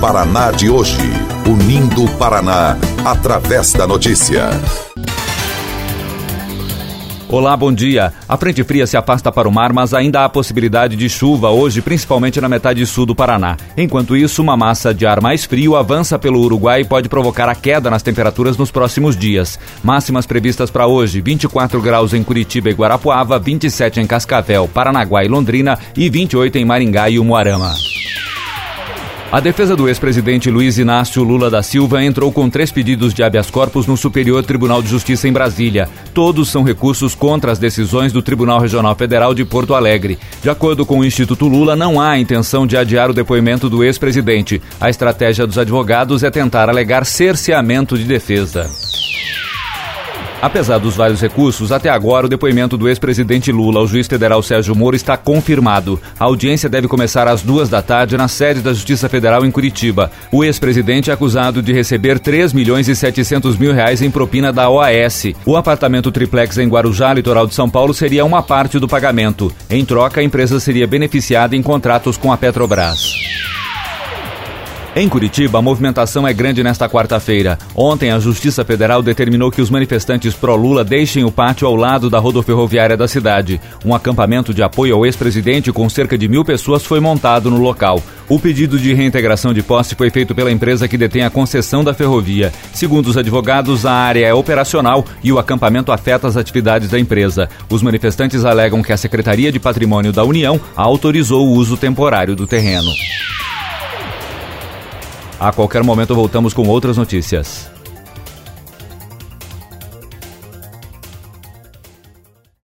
Paraná de hoje. Unindo o Paraná, através da notícia. Olá, bom dia. A frente fria se afasta para o mar, mas ainda há possibilidade de chuva hoje, principalmente na metade sul do Paraná. Enquanto isso, uma massa de ar mais frio avança pelo Uruguai e pode provocar a queda nas temperaturas nos próximos dias. Máximas previstas para hoje: 24 graus em Curitiba e Guarapuava, 27 em Cascavel, Paranaguá e Londrina e 28 em Maringá e Umuarama. A defesa do ex-presidente Luiz Inácio Lula da Silva entrou com 3 pedidos de habeas corpus no Superior Tribunal de Justiça em Brasília. Todos são recursos contra as decisões do Tribunal Regional Federal de Porto Alegre. De acordo com o Instituto Lula, não há intenção de adiar o depoimento do ex-presidente. A estratégia dos advogados é tentar alegar cerceamento de defesa. Apesar dos vários recursos, até agora o depoimento do ex-presidente Lula ao juiz federal Sérgio Moro está confirmado. A audiência deve começar às 14h na sede da Justiça Federal em Curitiba. O ex-presidente é acusado de receber R$3.700.000 em propina da OAS. O apartamento triplex em Guarujá, litoral de São Paulo, seria uma parte do pagamento. Em troca, a empresa seria beneficiada em contratos com a Petrobras. Em Curitiba, a movimentação é grande nesta quarta-feira. Ontem, a Justiça Federal determinou que os manifestantes pró-Lula deixem o pátio ao lado da rodoferroviária da cidade. Um acampamento de apoio ao ex-presidente com cerca de 1.000 pessoas foi montado no local. O pedido de reintegração de posse foi feito pela empresa que detém a concessão da ferrovia. Segundo os advogados, a área é operacional e o acampamento afeta as atividades da empresa. Os manifestantes alegam que a Secretaria de Patrimônio da União autorizou o uso temporário do terreno. A qualquer momento voltamos com outras notícias.